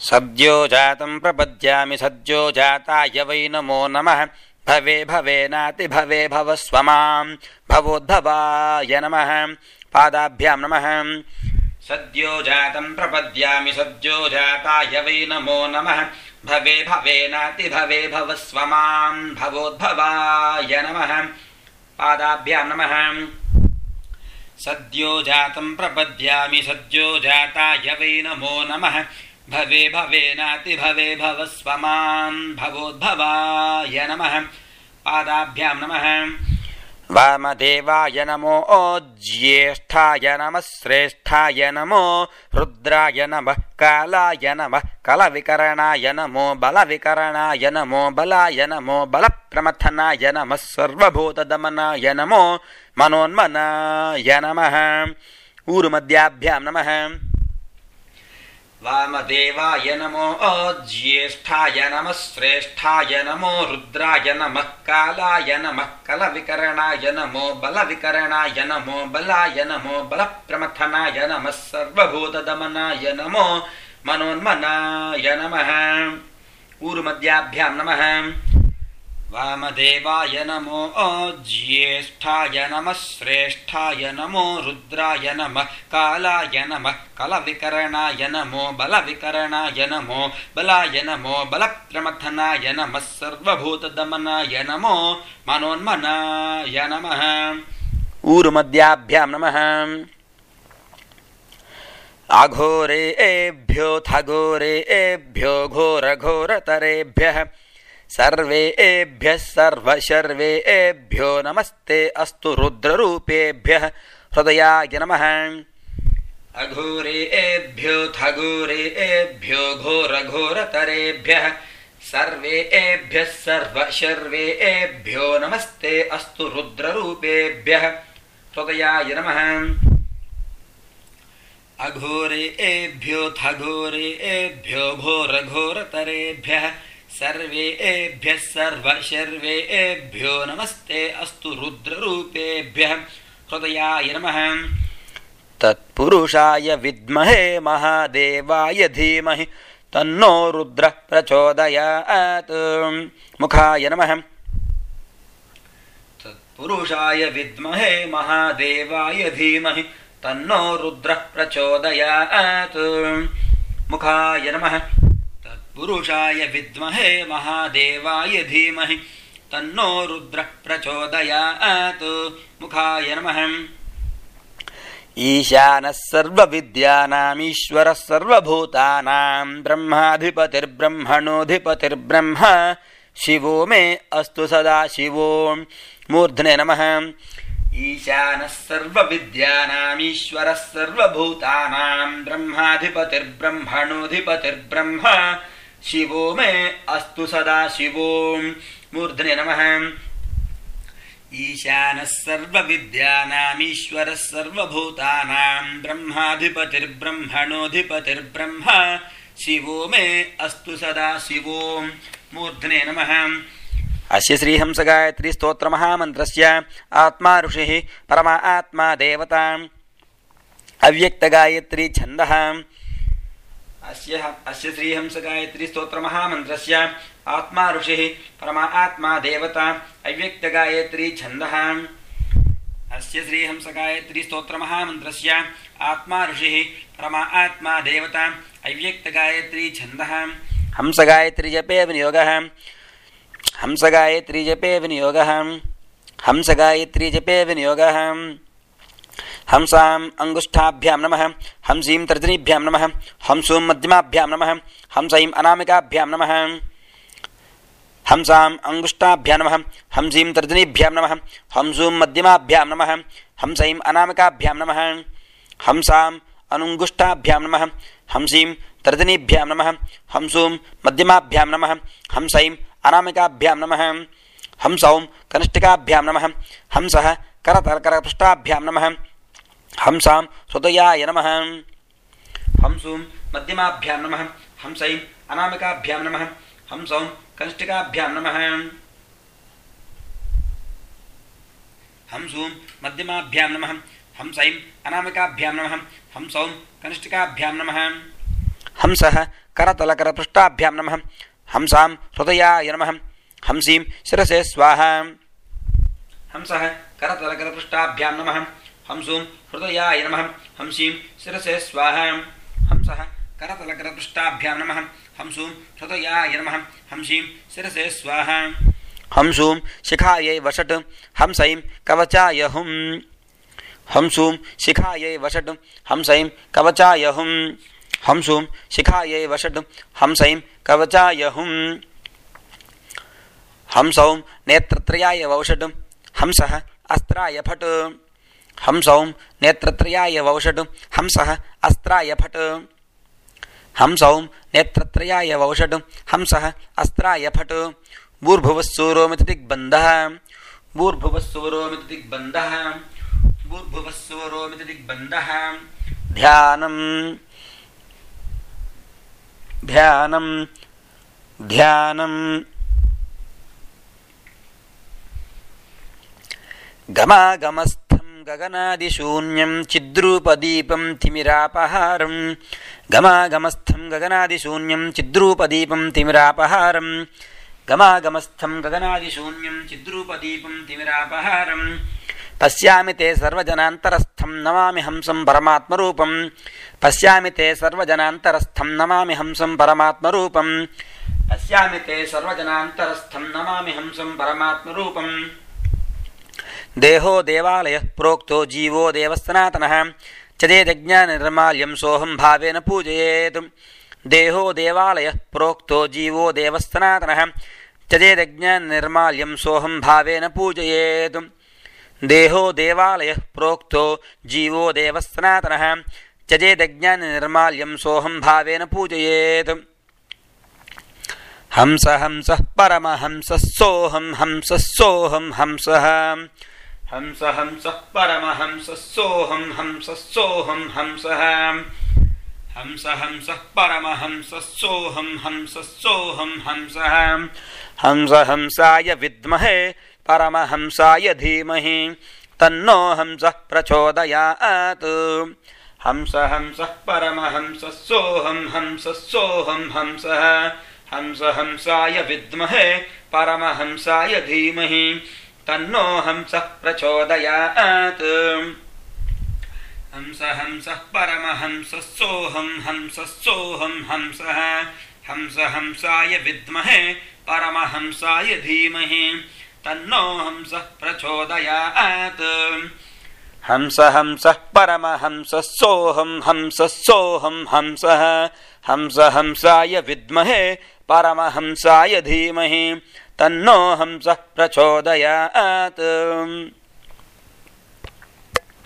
सद्यो जातं प्रपद्यामि सद्यो जाताय वै नमो नमः भवे भवेनाति भवे भवस्व मां भवोद्भवाय नमः पादाभ्यां नमः सद्यो जातं प्रपद्यामि सद्यो जाताय वै नमो नमः भवे भवेनाति भवे भवस्व मां भवोद्भवाय नमः पादाभ्यां नमः सद्यो जातं प्रपद्यामि सद्यो जाताय वै नमो नमः भवे भवेनाति भवे भवस्व मां भवोद्भवाय नमः पादाभ्यां नमः वामदेवाय नमो ज्येष्ठाय नमः श्रेष्ठाय नमो रुद्राय नमः कालाय नमः कलविकरणाय नमो बलविकरणाय नमो बलाय नमो बलप्रमथनाय नमः सर्वभूतदमनाय नमो मनोन्मनाय नमः ऊरुमध्याभ्यां नमः वामदेवाय नमो ज्येष्ठाय नमः श्रेष्ठाय नमो रुद्राय नमः कालाय नमः कलविकरणाय नमो बलविकरणाय नमो बलाय नमो बलप्रमथनाय नमः सर्वभूतदमनाय नमो मनोन्मनाय नमः ऊरुमध्याभ्यां नमः वामदेवाय नमो ज्येष्ठाय नमः श्रेष्ठाय नमो रुद्राय नमः कालाय नमः कलविकरणाय नमो बलविकरणाय नमो बलाय नमो बलप्रमथनाय नमः सर्वभूतदमनाय नमो मनोन्मनाय नमः ऊरुमध्याभ्यां नमः अघोरेभ्योऽथ घोरेभ्यो घोरघोरतरेभ्यः सर्वेभ्यः सर्वशर्वेभ्यो नमस्ते अस्तु रुद्ररूपेभ्यः हृदयाय नमः अघोरेभ्योऽथ घोरेभ्यो घोरघोरतरेभ्यः सर्वेभ्यः सर्वशर्वेभ्यो नमस्ते अस्तु रुद्ररूपेभ्यः हृदयाय नमः अघोरेभ्योऽथ घोरेभ्यो घोरघोरतरेभ्यः सर्वेभ्यः सर्वशर्वेभ्यो नमस्ते अस्तु रुद्ररूपेभ्यः हृदयाय नमः तत्पुरुषाय विद्महे महादेवाय धीमहि तन्नो रुद्रः प्रचोदयात् मुखाय नमः तत्पुरुषाय विद्महे महादेवाय धीमहि तन्नो रुद्रः प्रचोदयात् मुखाय नमः पुरुषाय विद्महे महादेवाय धीमहि तन्नो रुद्रः प्रचोदयात् मुखाय नमः ईशानः सर्वविद्यानाम् ईश्वरः सर्वभूतानां ब्रह्माधिपतिर्ब्रह्मणोऽधिपतिर्ब्रह्म शिवो मे अस्तु सदा शिवो मूर्धने नमः ईशानः सर्वविद्यानाम् ईश्वरः सर्वभूतानां ब्रह्माधिपतिर्ब्रह्मणोऽधिपतिर्ब्रह्म शिवो मे अस्तु सदा शिवो मूर्धने नमः ईशानः सर्वविद्यानाम् ईश्वरः सर्वभूतानां ब्रह्माधिपतिर्ब्रह्मणोऽधिपतिर्ब्रह्म शिवो मे अस्तु सदा शिवो मूर्धने नमः अस्य श्रीहंस गायत्री स्तोत्र महामन्त्रस्य आत्मा ऋषिः परमात्मा देवता अव्यक्त गायत्री छन्दः अस्य श्रीहंस गायत्री स्तोत्र महामन्त्रस्य आत्मा ऋषिः परमात्मा देवता अव्यक्त गायत्री छन्दः अस्य श्रीहंस गायत्री स्तोत्र महामन्त्रस्य आत्मा ऋषिः परमात्मा देवता अव्यक्त गायत्री छन्दः हंस गायत्री जपे विनियोगः हंस गायत्री जपे विनियोगः हंस गायत्री जपे विनियोगः हंसाम् अंगुष्ठाभ्यां नमः हंसीं तर्जनीभ्यां नमः हंसूं मध्यमाभ्यां नमः हंसैं अनामिकाभ्यां नमः हंसाम् अंगुष्ठाभ्यां नमः हंसीं तर्जनीभ्यां नमः हंसूं मध्यमाभ्यां नमः हंसैं अनामिकाभ्यां नमः हंसाम् अनुंगुष्ठाभ्यां नमः हंसीं तर्जनीभ्यां नमः हंसूं मध्यमाभ्यां नमः हंसैं अनामिकाभ्यां नमः हंसौं कनिष्ठिकाभ्यां नमः हंसः करतलकरपृष्ठाभ्यां नमः हंसां हृदयाय नमः हंसूं मध्यमाभ्यां नमः हंसैं अनामिकाभ्यां नमः हंसौं कनिष्ठिकाभ्यां नमः हंसूं मध्यमाभ्यां नमः हंसैं अनामिकाभ्यां नमः हंसौं कनिष्ठिकाभ्यां नमः हंसः करतलकरपृष्ठाभ्यां नमः हंसां हृदयाय नमः हंसीं शिरसे स्वाहा हंसः करतलकरपृष्ठाभ्यां नमः हंसूं हृदयाय नमः हंसीं शिरसे स्वाहा हंसः करतलकरपृष्ठाभ्यां नमः हंसूं हृदयाय नमः हंसीं शिरसे स्वाहा हंसूं शिखायै वषट् हंसैं कवचाय हुं हंसूं शिखायै वषट् हंसैं कवचाय हुं हंसूं शिखायै वषट् हंसैं कवचाय हुं हंसौं नेत्रत्रयाय वौषट् हंसः अस्त्राय फट् हंसौं नेत्रत्रयाय वौषट् हंसः अस्त्राय फट् हंसौं नेत्रत्रयाय वौषट् हंसः अस्त्राय फट् भूर्भुवस्सूरोमिति दिग्बन्धः भूर्भुवस्सूरोमिति दिग्बन्धः भूर्भुवस्सूरोमिति दिग्बन्धः ध्यानं ध्यानं ध्यानं गमागमस्थं गगनादिशून्यं चिद्रूपदीपं तिमिरापहारं गमागमस्थं गगनादिशून्यं चिद्रूपदीपं तिमिरापहारं गमागमस्थं गगनादिशून्यं चिद्रूपदीपं तिमिरापहारं पश्यामि ते सर्वजनान्तरस्थं नमामि हंसं परमात्मरूपं पश्यामि ते सर्वजनान्तरस्थं नमामि हंसं परमात्मरूपं पश्यामि ते सर्वजनान्तरस्थं नमामि हंसं परमात्मरूपं देहो देवालयः प्रोक्तो जीवो देवस्सनातनः चदेदज्ञाननिर्माल्यं सोऽहं भावेन पूजयेत् देहो देवालयः प्रोक्तो जीवो देवस्सनातनः चदेदज्ञाननिर्माल्यं सोऽहं भावेन पूजयेत् देहो देवालयः प्रोक्तो जीवो देवस्सनातनः चदेदज्ञाननिर्माल्यं सोऽहं भावेन पूजयेत् हंस हंसः परमहंसः सोऽहं हंसः सोऽहं हंसः हंस हंसः परमहंसः सोऽहं हंसः सोऽहं हंसः हंस हंसः परमहंसः सोऽहं हंसः सोऽहं हंसः हंस हंसाय विद्महे परमहंसाय धीमहि तन्नो हंसः प्रचोदयात् हंस हंसः परमहंसः सोऽहं हंसः सोऽहं हंसः हंस हंसाय विद्महे परमहंसाय धीमहि तन्नो हंसः प्रचोदयात् हंस हंसः परमहंसः सोऽहं हंसः सोऽहं हंसः हंस हंसाय विद्महे परमहंसाय धीमहि तन्नो हंसः प्रचोदयात् हंस हंसः परमहंसः सोऽहं हंसः सोऽहं हंसः हंस हंसाय विद्महे परमहंसाय धीमहि तन्नो हंसः प्रचोदयात्।